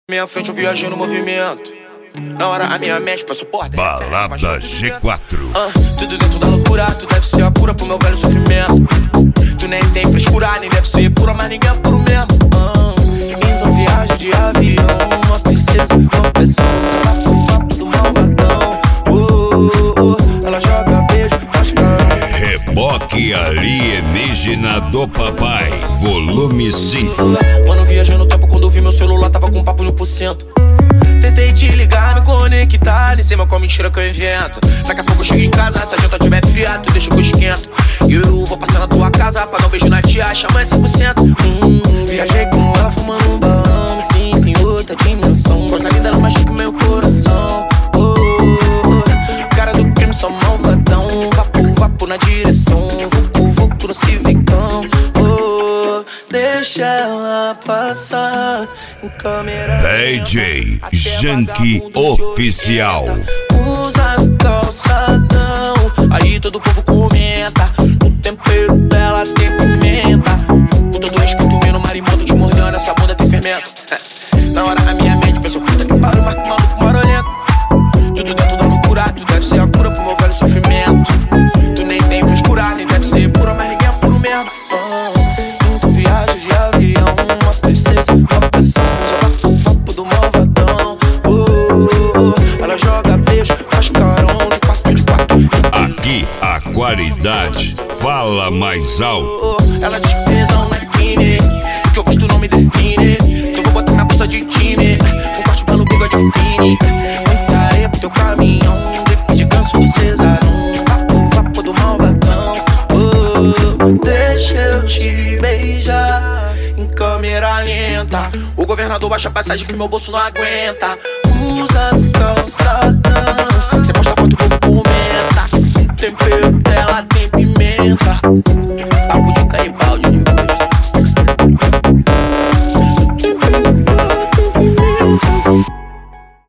Minha frente eu viajei no movimento. Na hora a minha mente passou por dentro. Balada G4. Tudo dentro da loucura, tu deve ser a cura pro meu velho sofrimento. Tu nem tem frescura, nem deve ser pura, mas ninguém é puro mesmo. Então viaja de avião, uma princesa, uma pressão. Você vai pro papo do malvadão. Ela joga beijo, faz carão. Reboque alienígena do papai, volume 5. Mano, viajei no tempo quando eu vi meu celular, tava com papo 1%. Tentei te ligar, me conectar, nem sei mais qual mentira que eu invento. Daqui a pouco eu chego em casa, se a janta tiver fria, tu deixa que eu esquento. E eu vou passar na tua casa pra dar um beijo na tia, chama 100%. Viajei com ela fumando um balão, me sinto em outra dimensão. Gosta linda, ela machuca meu coração. Cara do crime, só malvadão. Vapo na direção, vucu no civicão. Deixa ela passar em câmera. DJ Janky Oficial. Usa calçadão, aí todo povo comenta. O tempero dela tem pimenta. Com todo respeito, meu marimbondo te mordendo, essa bunda tem fermento. Na hora a minha mente pensou, puta que pariu, marco maluco marolento. Tudo dentro da loucura, tu deve ser a cura pro meu velho sofrimento. Tu nem tem frescura, nem deve ser pura, mas ninguém é puro mesmo. Tu viaja de avião, uma princesa, uma pressão. Joga o papo do malvadão. Ela joga beijo, faz carão de quatro. Aqui a qualidade fala mais alto. Ela diz que tesão na crime, que eu gosto não me define. Então vou botar na bolsa de time, um corte pelo bigode fine. Muita areia pro teu caminhão, de ganso do Cesarão. Vapo do malvadão. Deixa eu te beijar em câmera lenta. O governador baixa a passagem que meu bolso não aguenta. Usa calçadão,